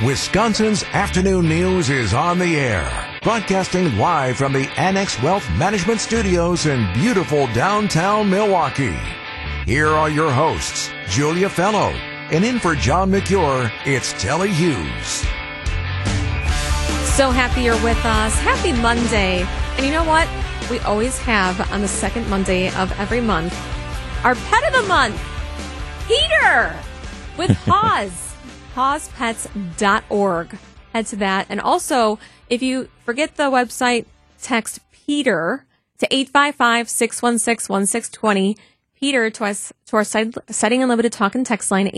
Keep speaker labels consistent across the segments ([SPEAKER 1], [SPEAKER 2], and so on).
[SPEAKER 1] Wisconsin's afternoon news is on the air. Broadcasting live from the Annex Wealth Management Studios in beautiful downtown Milwaukee. Here are your hosts, Julia Fellow, and in for John McCure, it's Telly Hughes.
[SPEAKER 2] So happy you're with us. Happy Monday. And you know what? We always have on the second Monday of every month, our pet of the month, Peter, with Haws. HawsPets.org. Head to that. And also, if you forget the website, text Peter to 855-616-1620. Peter to our Citing Unlimited talk and text line,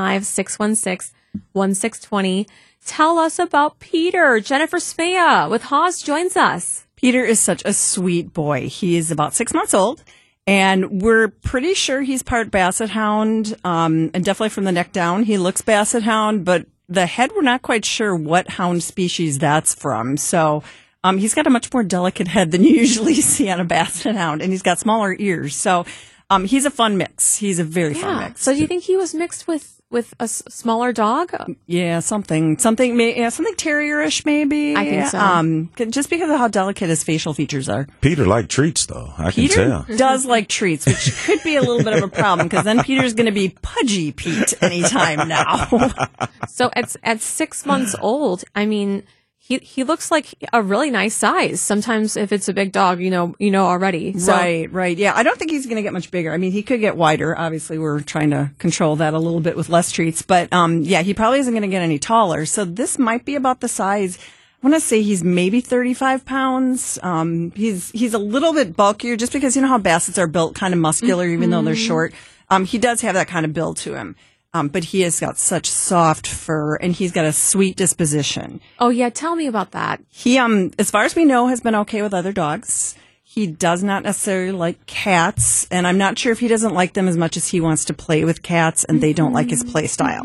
[SPEAKER 2] 855-616-1620. Tell us about Peter. Jennifer Smea with Haws joins us.
[SPEAKER 3] Peter is such a sweet boy. He is about 6 months old. And we're pretty sure he's part Basset Hound, and definitely from the neck down, he looks Basset Hound, but the head, we're not quite sure what hound species that's from. So he's got a much more delicate head than you usually see on a Basset Hound, and he's got smaller ears. So he's a fun mix. He's a very fun mix.
[SPEAKER 2] So do you think he was mixed with a smaller dog?
[SPEAKER 3] Yeah, something terrierish maybe.
[SPEAKER 2] I think so.
[SPEAKER 3] Just because of how delicate his facial features are.
[SPEAKER 4] Peter liked treats, though. I can
[SPEAKER 3] Peter
[SPEAKER 4] tell.
[SPEAKER 3] does like treats, which could be a little bit of a problem because then Peter's going to be Pudgy Pete anytime now.
[SPEAKER 2] So at 6 months old, I mean, he looks like a really nice size. Sometimes if it's a big dog, you know already. So.
[SPEAKER 3] Right. Yeah, I don't think he's going to get much bigger. I mean, he could get wider. Obviously, we're trying to control that a little bit with less treats. But yeah, he probably isn't going to get any taller. So this might be about the size. I want to say he's maybe 35 pounds. He's a little bit bulkier just because you know how Bassets are built kind of muscular, even though they're short. He does have that kind of build to him. But he has got such soft fur, and he's got a sweet disposition.
[SPEAKER 2] Oh, yeah. Tell me about that.
[SPEAKER 3] He, as far as we know, has been okay with other dogs. He does not necessarily like cats, and I'm not sure if he doesn't like them as much as he wants to play with cats, and they don't like his play style.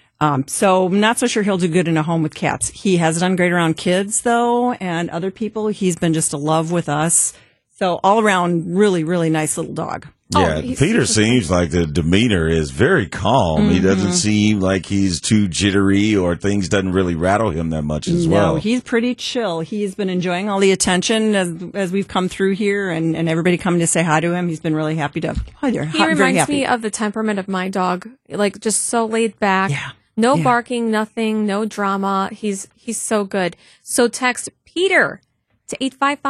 [SPEAKER 3] So I'm not so sure he'll do good in a home with cats. He has done great around kids, though, and other people. He's been just a love with us. So all around, really, really nice little dog.
[SPEAKER 4] Yeah, Peter seems like the demeanor is very calm. He doesn't seem like he's too jittery or things doesn't really rattle him that much as well.
[SPEAKER 3] No, he's pretty chill. He's been enjoying all the attention as we've come through here and everybody coming to say hi to him. He's been really happy to. Hi there.
[SPEAKER 2] He reminds me of the temperament of my dog, like just so laid back.
[SPEAKER 3] Yeah.
[SPEAKER 2] No barking, nothing, no drama. He's so good. So text Peter to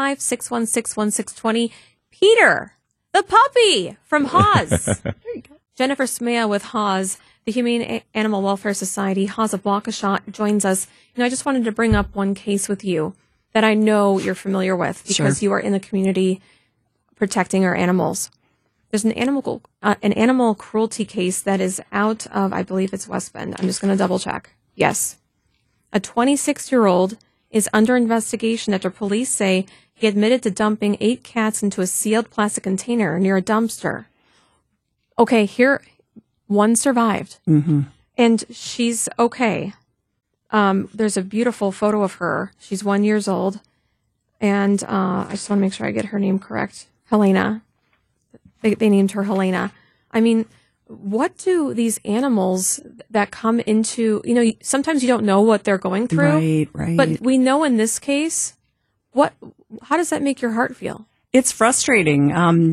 [SPEAKER 2] 855-616-1620. Peter, the puppy from Haws. Jennifer Smea with Haws, the Humane Animal Welfare Society. Haws of Waukesha joins us. And I just wanted to bring up one case with you that I know you're familiar with because you are in the community protecting our animals. There's an animal cruelty case that is out of, I believe it's West Bend. I'm just going to double check. Yes. A 26-year-old is under investigation after police say he admitted to dumping 8 cats into a sealed plastic container near a dumpster. Okay, here, one survived. And she's okay. There's a beautiful photo of her. She's 1 year old. And I just want to make sure I get her name correct. Helena. They named her Helena. I mean, what do these animals that come into, sometimes you don't know what they're going through.
[SPEAKER 3] Right.
[SPEAKER 2] But we know in this case, how does that make your heart feel?
[SPEAKER 3] It's frustrating.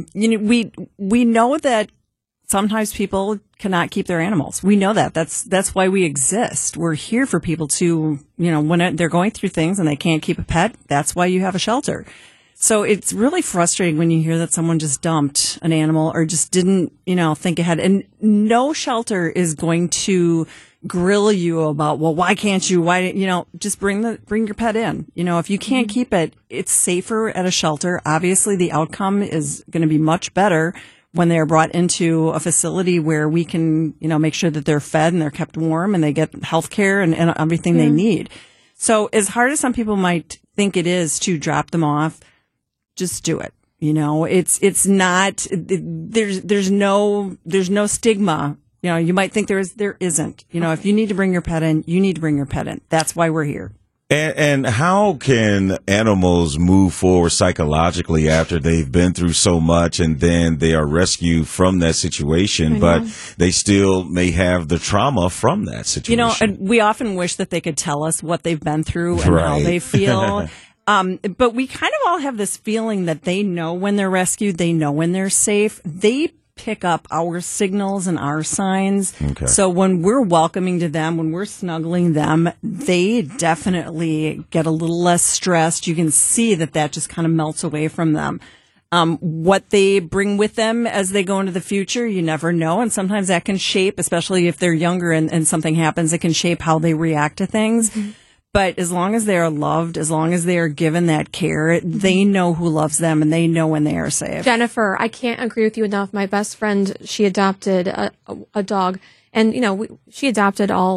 [SPEAKER 3] We know that sometimes people cannot keep their animals. We know that. That's why we exist. We're here for people to, when they're going through things and they can't keep a pet, that's why you have a shelter. So it's really frustrating when you hear that someone just dumped an animal or just didn't, think ahead. And no shelter is going to grill you about, well, why can't you? Just bring your pet in. If you can't keep it, it's safer at a shelter. Obviously, the outcome is going to be much better when they're brought into a facility where we can, make sure that they're fed and they're kept warm and they get health care and everything they need. So as hard as some people might think it is to drop them off, just do it. It's not, there's no stigma. You might think there isn't. If you need to bring your pet in, you need to bring your pet in. That's why we're here.
[SPEAKER 4] And how can animals move forward psychologically after they've been through so much and then they are rescued from that situation, but they still may have the trauma from that situation?
[SPEAKER 3] And we often wish that they could tell us what they've been through and how they feel. But we kind of all have this feeling that they know when they're rescued, they know when they're safe. They pick up our signals and our signs. Okay. So when we're welcoming to them, when we're snuggling them, they definitely get a little less stressed. You can see that just kind of melts away from them. What they bring with them as they go into the future, you never know. And sometimes that can shape, especially if they're younger and something happens, it can shape how they react to things. Mm-hmm. But as long as they are loved, as long as they are given that care, they know who loves them and they know when they are safe.
[SPEAKER 2] Jennifer, I can't agree with you enough. My best friend, she adopted a dog, and she adopted all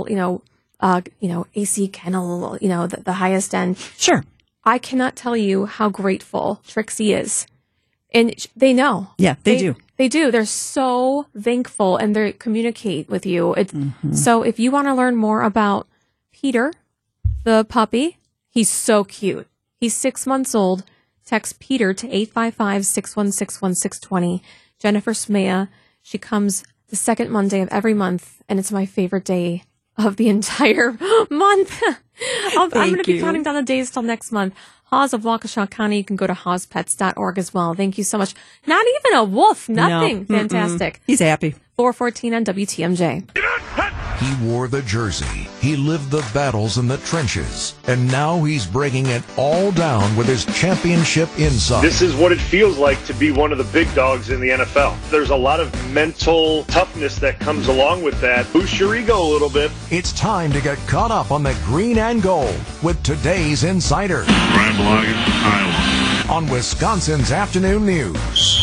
[SPEAKER 2] AC kennel, the highest end.
[SPEAKER 3] Sure.
[SPEAKER 2] I cannot tell you how grateful Trixie is, and they know.
[SPEAKER 3] Yeah, they do.
[SPEAKER 2] They do. They're so thankful, and they communicate with you. So if you want to learn more about Peter, the puppy, he's so cute. He's 6 months old. Text Peter to 855-616-1620. Jennifer Smea, she comes the second Monday of every month, and it's my favorite day of the entire month. I'm going to be counting down the days till next month. Haas of Waukesha County, you can go to hawspets.org as well. Thank you so much. Not even a wolf, nothing. No. Fantastic.
[SPEAKER 3] He's happy.
[SPEAKER 2] 414 on WTMJ.
[SPEAKER 1] He wore the jersey. He lived the battles in the trenches. And now he's breaking it all down with his championship insight.
[SPEAKER 5] This is what it feels like to be one of the big dogs in the NFL. There's a lot of mental toughness that comes along with that. Boost your ego a little bit.
[SPEAKER 1] It's time to get caught up on the green and gold with today's Insider.
[SPEAKER 6] Brian Bulaga, Iowa.
[SPEAKER 1] On Wisconsin's Afternoon News.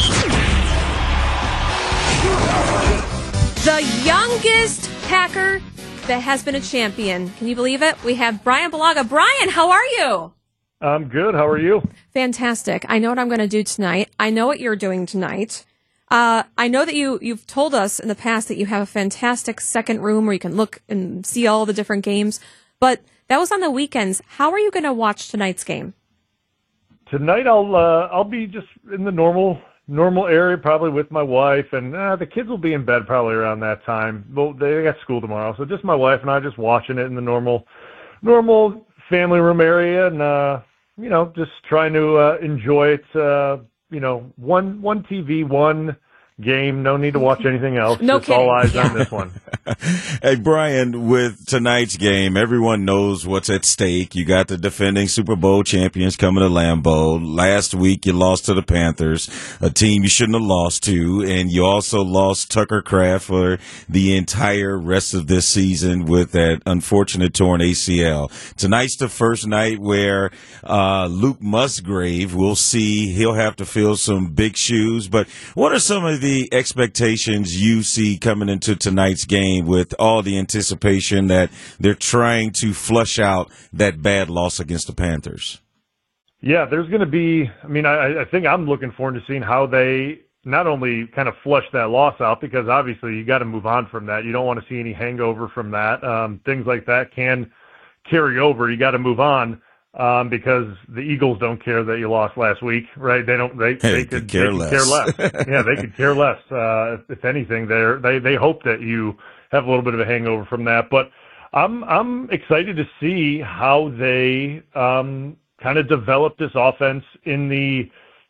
[SPEAKER 2] The youngest Packer that has been a champion. Can you believe it? We have Brian Bulaga. Brian, how are you?
[SPEAKER 5] I'm good. How are you?
[SPEAKER 2] Fantastic. I know what I'm going to do tonight. I know what you're doing tonight. I know that you've told us in the past that you have a fantastic second room where you can look and see all the different games, but that was on the weekends. How are you going to watch tonight's game?
[SPEAKER 5] Tonight I'll be just in the normal area, probably with my wife, and the kids will be in bed probably around that time. Well, they got school tomorrow, so just my wife and I just watching it in the normal family room area, and just trying to enjoy it. One TV, one game. No need to watch anything else.
[SPEAKER 2] No
[SPEAKER 5] just
[SPEAKER 2] kidding.
[SPEAKER 5] All eyes on this one.
[SPEAKER 4] Hey, Brian, with tonight's game, everyone knows what's at stake. You got the defending Super Bowl champions coming to Lambeau. Last week, you lost to the Panthers, a team you shouldn't have lost to, and you also lost Tucker Kraft for the entire rest of this season with that unfortunate torn ACL. Tonight's the first night where Luke Musgrave, we'll see, he'll have to fill some big shoes, but what are some of the expectations you see coming into tonight's game with all the anticipation that they're trying to flush out that bad loss against the Panthers?
[SPEAKER 5] Yeah, there's going to be, I think I'm looking forward to seeing how they not only kind of flush that loss out, because obviously you got to move on from that. You don't want to see any hangover from that. Things like that can carry over. You got to move on. Because the Eagles don't care that you lost last week, right? They could care less. Yeah, they could care less. If anything, they hope that you have a little bit of a hangover from that. But I'm excited to see how they kind of develop this offense I'm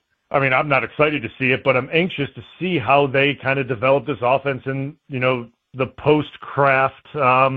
[SPEAKER 5] not excited to see it, but I'm anxious to see how they kind of develop this offense in, the post-Kraft,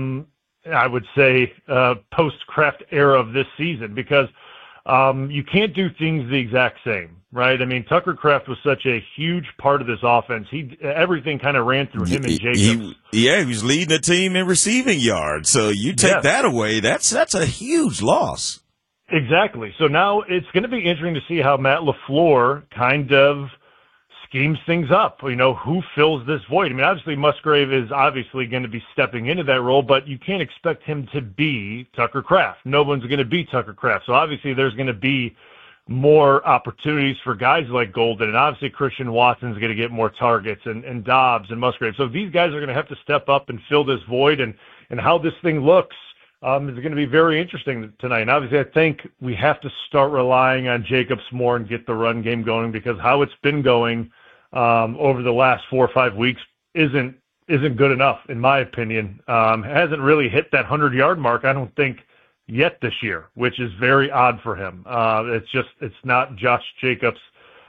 [SPEAKER 5] I would say, post-Kraft era of this season, because you can't do things the exact same, right? Tucker Kraft was such a huge part of this offense. Everything kind of ran through him and Jacobs.
[SPEAKER 4] He was leading the team in receiving yards. So you take that away, that's a huge loss.
[SPEAKER 5] Exactly. So now it's going to be interesting to see how Matt LaFleur kind of schemes things up. Who fills this void? Obviously Musgrave is obviously going to be stepping into that role, but you can't expect him to be Tucker Kraft. No one's going to be Tucker Kraft. So obviously there's going to be more opportunities for guys like Golden, and obviously Christian Watson's going to get more targets, and Dobbs and Musgrave. So these guys are going to have to step up and fill this void, and how this thing looks is going to be very interesting tonight. And obviously, I think we have to start relying on Jacobs more and get the run game going, because how it's been going over the last 4 or 5 weeks isn't good enough, in my opinion. Hasn't really hit that 100-yard mark, I don't think, yet this year, which is very odd for him. It's not Josh Jacobs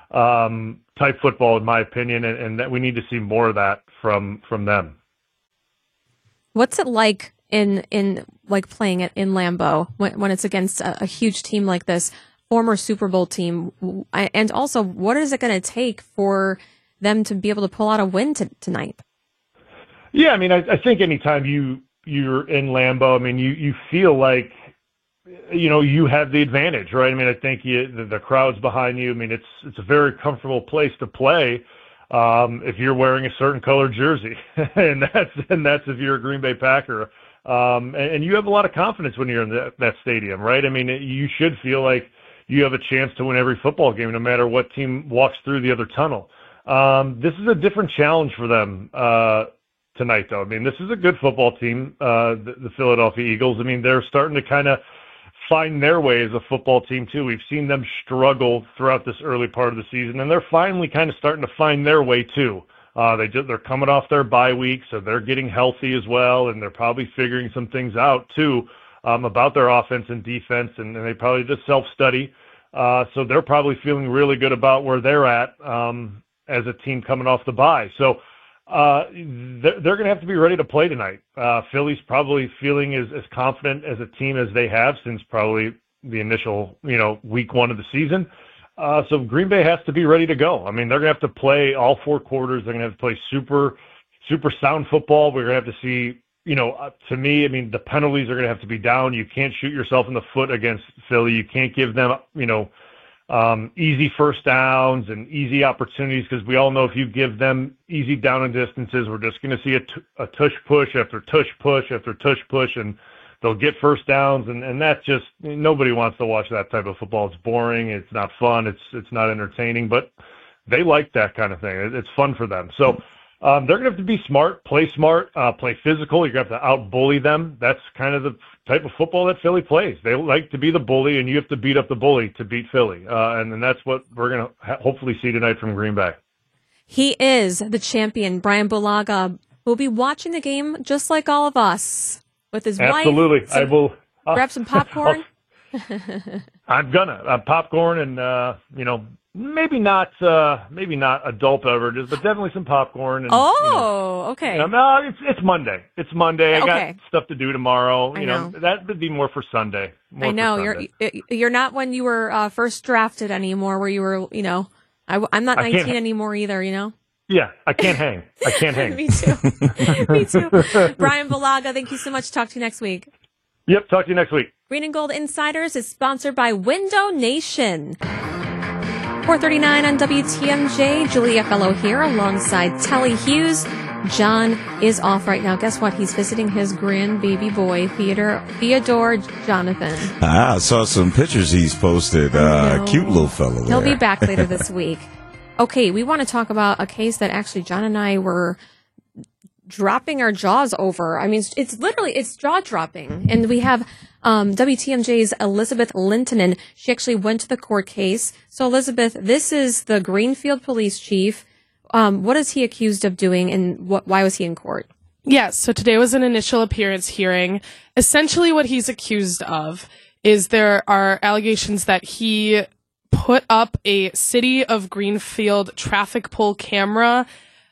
[SPEAKER 5] type football, in my opinion, and that we need to see more of that from them.
[SPEAKER 2] What's it like in like playing it in Lambeau when it's against a huge team like this, former Super Bowl team? And also, what is it going to take for them to be able to pull out a win tonight?
[SPEAKER 5] Yeah, I mean, I think anytime you're in Lambeau, I mean, you feel like, you have the advantage, right? I mean, I think the crowd's behind you. I mean, it's a very comfortable place to play if you're wearing a certain colored jersey, and that's if you're a Green Bay Packer. And you have a lot of confidence when you're in that stadium, right? I mean, you should feel like you have a chance to win every football game, no matter what team walks through the other tunnel. This is a different challenge for them tonight, though. I mean, this is a good football team, the Philadelphia Eagles. I mean, they're starting to kind of find their way as a football team, too. We've seen them struggle throughout this early part of the season, and they're finally kind of starting to find their way, too. They're coming off their bye week, so they're getting healthy as well, and they're probably figuring some things out, too, about their offense and defense, and they probably did self-study. So they're probably feeling really good about where they're at as a team coming off the bye. So they're going to have to be ready to play tonight. Philly's probably feeling as confident as a team as they have since probably the initial, week 1 of the season. So Green Bay has to be ready to go. I mean, they're going to have to play all 4 quarters. They're going to have to play super, super sound football. We're going to have to see, to me, I mean, the penalties are going to have to be down. You can't shoot yourself in the foot against Philly. You can't give them, easy first downs and easy opportunities, because we all know if you give them easy down and distances, we're just going to see a tush push after tush push after tush push, and they'll get first downs, and that's just, nobody wants to watch that type of football. It's boring. It's not fun. It's not entertaining, but they like that kind of thing. It's fun for them. So they're going to have to be smart, play physical. You're going to have to out-bully them. That's kind of the type of football that Philly plays. They like to be the bully, and you have to beat up the bully to beat Philly. And that's what we're going to hopefully see tonight from Green Bay.
[SPEAKER 2] He is the champion, Brian Bulaga, who will be watching the game just like all of us with his wife.
[SPEAKER 5] Absolutely. I will
[SPEAKER 2] grab some popcorn.
[SPEAKER 5] I'm gonna popcorn and maybe not adult beverages, but definitely some popcorn. And,
[SPEAKER 2] okay.
[SPEAKER 5] No, it's Monday. It's Monday. I
[SPEAKER 2] Okay.
[SPEAKER 5] got stuff to do tomorrow.
[SPEAKER 2] I know.
[SPEAKER 5] That would be more for Sunday.
[SPEAKER 2] I know you're not when you were first drafted anymore, where you were. I'm not 19 anymore either.
[SPEAKER 5] Yeah, I can't hang.
[SPEAKER 2] Me too. Me too. Brian Bulaga, thank you so much. Talk to you next week.
[SPEAKER 5] Yep, talk to you next week.
[SPEAKER 2] Green and Gold Insiders is sponsored by Window Nation. 4:39 on WTMJ. Julia Fellow here alongside Telly Hughes. John is off right now. Guess what? He's visiting his grandbaby boy, Theodore Jonathan.
[SPEAKER 4] I saw some pictures he's posted. Cute little fellow.
[SPEAKER 2] He'll be back later this week. Okay, we want to talk about a case that actually John and I were dropping our jaws over. I mean, it's jaw-dropping. And we have WTMJ's Elizabeth Lintonen. She actually went to the court case. So, Elizabeth, this is the Greenfield police chief. What is he accused of doing, and why was he in court?
[SPEAKER 7] Yes, so today was an initial appearance hearing. Essentially what he's accused of is there are allegations that he put up a City of Greenfield traffic pole camera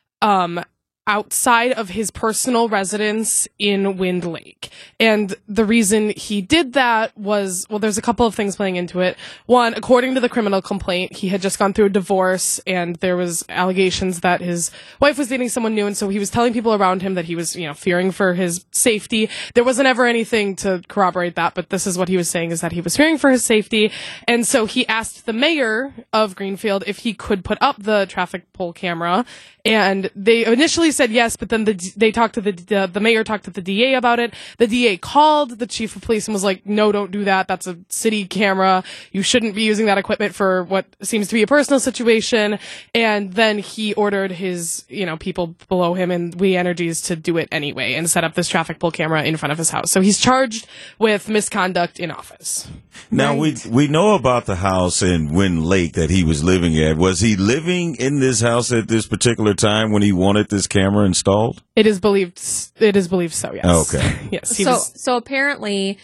[SPEAKER 7] outside of his personal residence in Wind Lake. And the reason he did that was, well, there's a couple of things playing into it. One, according to the criminal complaint, he had just gone through a divorce and there was allegations that his wife was dating someone new. And so he was telling people around him that he was, fearing for his safety. There wasn't ever anything to corroborate that, but this is what he was saying, is that he was fearing for his safety. And so he asked the mayor of Greenfield if he could put up the traffic pole camera. And they initially said yes, but then they talked to the mayor talked to the DA about it. The DA called the chief of police and was like, no, don't do that. That's a city camera. You shouldn't be using that equipment for what seems to be a personal situation. And then he ordered his, people below him and We Energies to do it anyway and set up this traffic pole camera in front of his house. So he's charged with misconduct in office.
[SPEAKER 4] Now, we know about the house in Wind Lake that he was living at. Was he living in this house at this particular time when he wanted this camera installed?
[SPEAKER 7] It is believed so, yes.
[SPEAKER 4] Okay.
[SPEAKER 7] Yes.
[SPEAKER 2] So apparently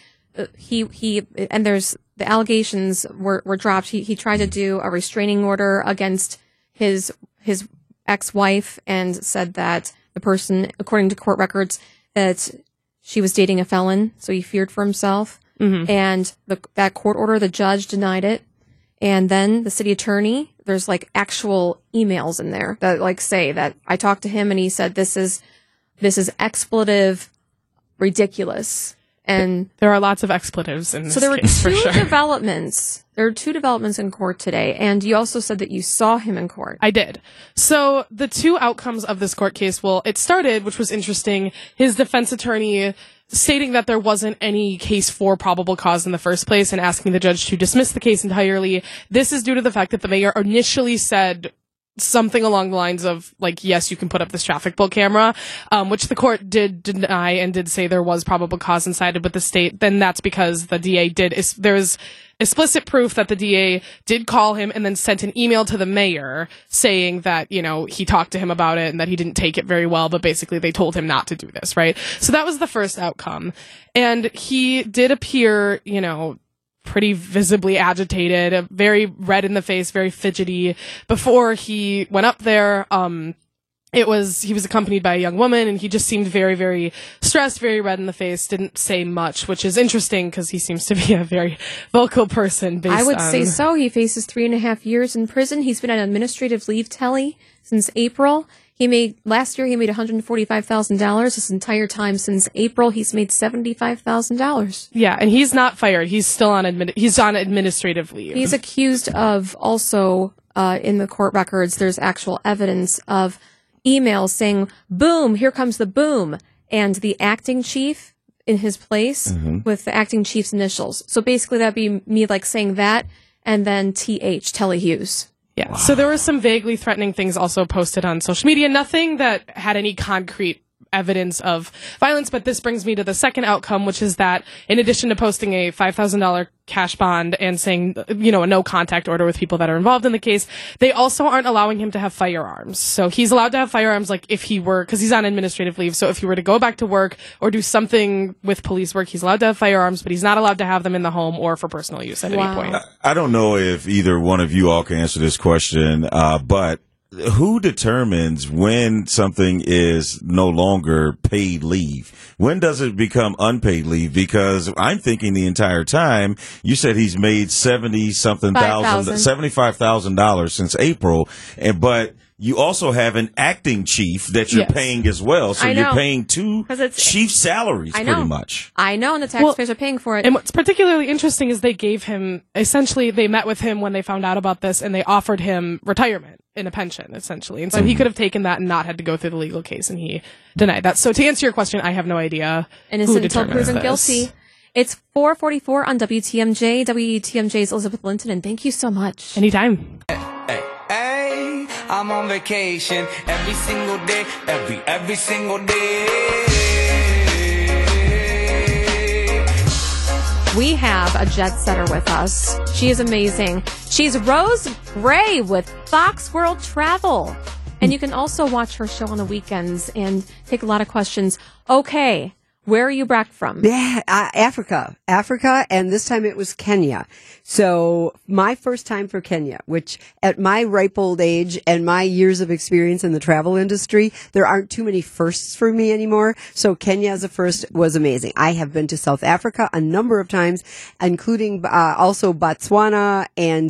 [SPEAKER 2] and there's the allegations were dropped. He tried to do a restraining order against his ex-wife and said that the person, according to court records, that she was dating a felon, so he feared for himself. Mm-hmm. And that court order, the judge denied it. And then the city attorney, there's like actual emails in there that like say that I talked to him and he said this is expletive, ridiculous. And
[SPEAKER 7] there are lots of expletives in this.
[SPEAKER 2] So there were
[SPEAKER 7] case,
[SPEAKER 2] two
[SPEAKER 7] for sure.
[SPEAKER 2] developments. There were two developments in court today, and you also said that you saw him in court.
[SPEAKER 7] I did. So the two outcomes of this court case, well, it started, which was interesting, his defense attorney stating that there wasn't any case for probable cause in the first place and asking the judge to dismiss the case entirely. This is due to the fact that the mayor initially said something along the lines of, like, yes, you can put up this traffic pole camera, which the court did deny and did say there was probable cause and sided with the state. Then that's because the DA there's explicit proof that the DA did call him and then sent an email to the mayor saying that, he talked to him about it and that he didn't take it very well, but basically they told him not to do this, right? So that was the first outcome. And he did appear, pretty visibly agitated, very red in the face, very fidgety. Before he went up there, he was accompanied by a young woman, and he just seemed very, very stressed, very red in the face, didn't say much, which is interesting because he seems to be a very vocal person.
[SPEAKER 2] I would say so. He faces 3.5 years in prison. He's been on administrative leave, Telly, since April. Last year he made $145,000. This entire time since April, he's made $75,000.
[SPEAKER 7] Yeah, and he's not fired. He's still on administrative leave.
[SPEAKER 2] He's accused of also, in the court records, there's actual evidence of emails saying, boom, here comes the boom. And the acting chief in his place with the acting chief's initials. So basically that'd be me like saying that and then TH, Telly Hughes.
[SPEAKER 7] Yeah. Wow. So there were some vaguely threatening things also posted on social media. Nothing that had any concrete evidence of violence. But this brings me to the second outcome, which is that in addition to posting a $5,000 cash bond and saying, a no contact order with people that are involved in the case, they also aren't allowing him to have firearms. So he's allowed to have firearms like if he were, because he's on administrative leave. So if he were to go back to work or do something with police work, he's allowed to have firearms, but he's not allowed to have them in the home or for personal use at any point.
[SPEAKER 4] I don't know if either one of you all can answer this question, but who determines when something is no longer paid leave? When does it become unpaid leave? Because I'm thinking the entire time you said he's made $75,000 since April, but you also have an acting chief that you're paying as well. So you're paying two chief salaries pretty much.
[SPEAKER 2] I know, and the taxpayers are paying for it.
[SPEAKER 7] And what's particularly interesting is they met with him when they found out about this and they offered him retirement in a pension, essentially. And so he could have taken that and not had to go through the legal case, and he denied that. So to answer your question, I have no idea.
[SPEAKER 2] Innocent until proven guilty. It's 4:44 on WTMJ. WTMJ's Elizabeth Linton, and thank you so much.
[SPEAKER 7] Anytime.
[SPEAKER 8] Hey, I'm on vacation every single day, every single day.
[SPEAKER 2] We have a jet setter with us. She is amazing. She's Rose Gray with Fox World Travel. And you can also watch her show on the weekends and take a lot of questions. Okay, where are you back from?
[SPEAKER 9] Yeah, Africa, and this time it was Kenya. So my first time for Kenya, which at my ripe old age and my years of experience in the travel industry, there aren't too many firsts for me anymore. So Kenya as a first was amazing. I have been to South Africa a number of times, including also Botswana and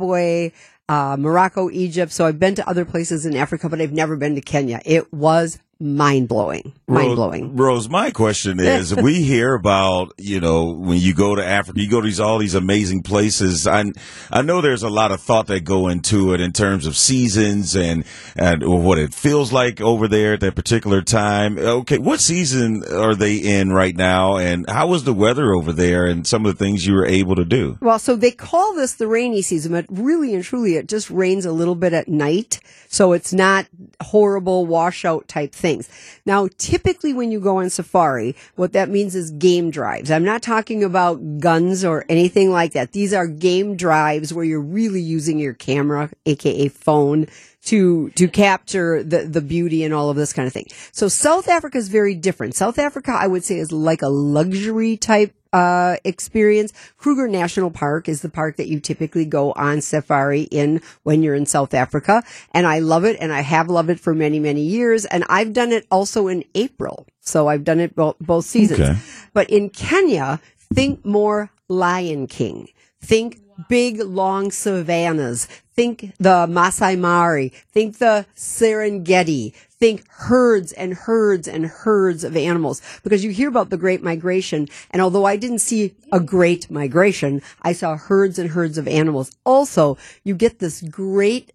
[SPEAKER 9] Zimbabwe, Morocco, Egypt. So I've been to other places in Africa, but I've never been to Kenya. It was mind-blowing. Mind-blowing.
[SPEAKER 4] Rose, my question is, we hear about, when you go to Africa, you go to all these amazing places. I know there's a lot of thought that go into it in terms of seasons and what it feels like over there at that particular time. Okay, what season are they in right now, and how was the weather over there and some of the things you were able to do?
[SPEAKER 9] Well, so they call this the rainy season, but really and truly it just rains a little bit at night. So it's not horrible washout type things. Now, typically when you go on safari, what that means is game drives. I'm not talking about guns or anything like that. These are game drives where you're really using your camera, aka phone, to capture the beauty and all of this kind of thing. So South Africa is very different. South Africa, I would say, is like a luxury type experience. Kruger National Park is the park that you typically go on safari in when you're in South Africa. And I love it, and I have loved it for many, many years. And I've done it also in April. So I've done it both seasons. Okay. But in Kenya, think more Lion King. Think big, long savannas. Think the Masai Mara. Think the Serengeti. Think herds and herds and herds of animals, because you hear about the Great Migration, and although I didn't see a great migration, I saw herds and herds of animals. Also, you get this great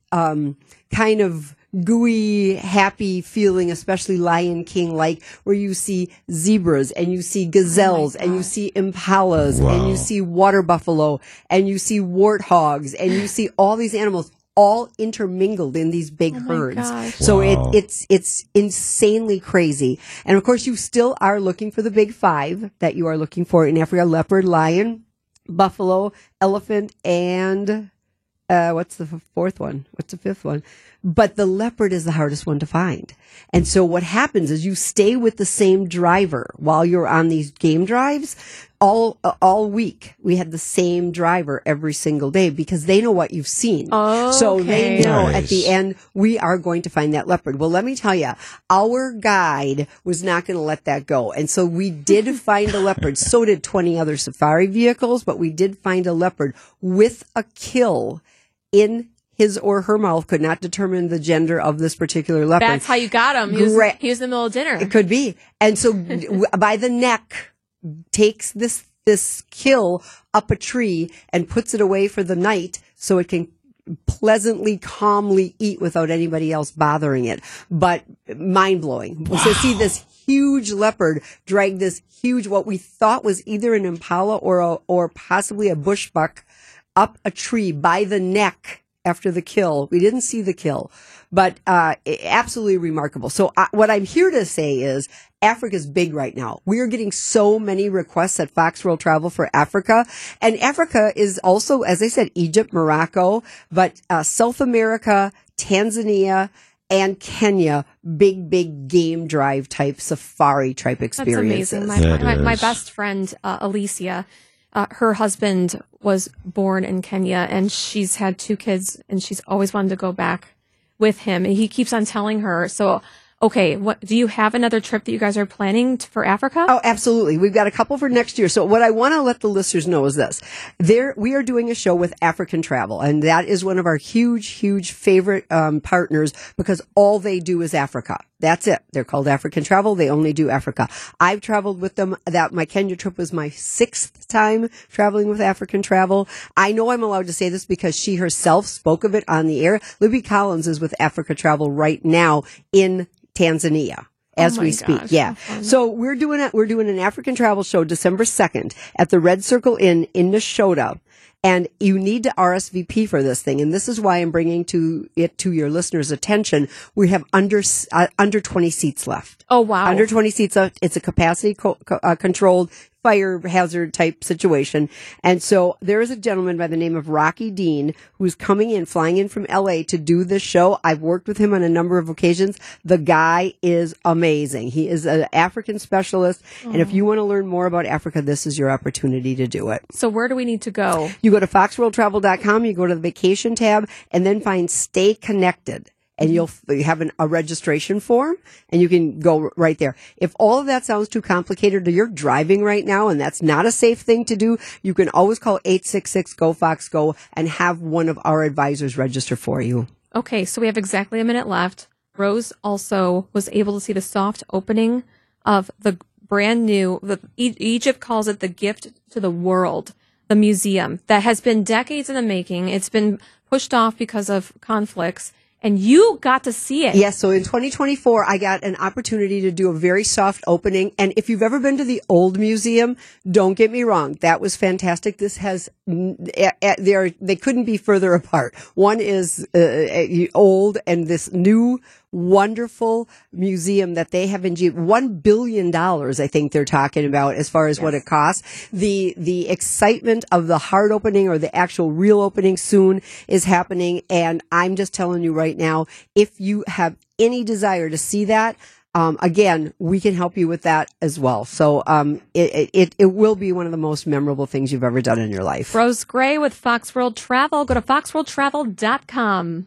[SPEAKER 9] kind of gooey, happy feeling, especially Lion King-like, where you see zebras and you see gazelles and you see impalas and you see water buffalo and you see warthogs and you see all these animals all intermingled in these big herds. So it's insanely crazy. And of course, you still are looking for the big five that you are looking for in Africa: leopard, lion, buffalo, elephant, and what's the fourth one? What's the fifth one? But the leopard is the hardest one to find. And so what happens is you stay with the same driver while you're on these game drives all week. We had the same driver every single day because they know what you've seen. So they know at the end we are going to find that leopard. Well, let me tell you, our guide was not going to let that go. And so we did find a leopard. So did 20 other safari vehicles, but we did find a leopard with a kill in his or her mouth. Could not determine the gender of this particular leopard.
[SPEAKER 2] That's how you got him. He was in the middle of dinner.
[SPEAKER 9] It could be. And so by the neck, takes this kill up a tree and puts it away for the night so it can pleasantly, calmly eat without anybody else bothering it. But mind-blowing. Wow. So see this huge leopard drag this huge, what we thought was either an impala or possibly a bush buck, up a tree by the neck after the kill. We didn't see the kill, but absolutely remarkable. So what I'm here to say is Africa's big right now. We are getting so many requests at Fox World Travel for Africa. And Africa is also, as I said, Egypt, Morocco, but South America, Tanzania, and Kenya, big game drive type, safari type experiences.
[SPEAKER 2] That's amazing. My best friend, Alicia, her husband was born in Kenya, and she's had 2 kids, and she's always wanted to go back with him. And he keeps on telling her, so, okay, what do you have another trip that you guys are planning for Africa?
[SPEAKER 9] Oh, absolutely. We've got a couple for next year. So what I want to let the listeners know is this. We are doing a show with African Travel, and that is one of our huge favorite partners, because all they do is Africa. That's it. They're called African Travel. They only do Africa. I've traveled with them. My Kenya trip was my 6th time traveling with African Travel. I know I'm allowed to say this because she herself spoke of it on the air. Libby Collins is with Africa Travel right now in Tanzania as we speak. Yeah. So we're doing an African Travel show December 2nd at the Red Circle Inn in Nashotah. And you need to RSVP for this thing. And this is why I'm bringing it to your listeners' attention. We have under 20 seats left.
[SPEAKER 2] Oh, wow.
[SPEAKER 9] Under 20 seats left. It's a capacity controlled fire hazard type situation. And so there is a gentleman by the name of Rocky Dean who's flying in from LA to do this show. I've worked with him on a number of occasions. The guy is amazing. He is an African specialist. And if you want to learn more about Africa, this is your opportunity to do it.
[SPEAKER 2] So where do we need to go?
[SPEAKER 9] You go to foxworldtravel.com, you go to the vacation tab, and then find Stay Connected. And you'll have a registration form, and you can go right there. If all of that sounds too complicated, or you're driving right now and that's not a safe thing to do, you can always call 866-GO-FOX-GO and have one of our advisors register for you.
[SPEAKER 2] Okay, so we have exactly a minute left. Rose also was able to see the soft opening of the brand new, Egypt calls it the gift to the world, the museum that has been decades in the making. It's been pushed off because of conflicts. And you got to see it.
[SPEAKER 9] Yes, so in 2024, I got an opportunity to do a very soft opening. And if you've ever been to the old museum, don't get me wrong, that was fantastic. This has, they couldn't be further apart. One is old, and this new wonderful museum that they have in $1 billion, I think they're talking about as far as what it costs. The excitement of the hard opening or the actual real opening soon is happening. And I'm just telling you right now, if you have any desire to see that, again, we can help you with that as well. So, it will be one of the most memorable things you've ever done in your life.
[SPEAKER 2] Rose Gray with Fox World Travel. Go to foxworldtravel.com.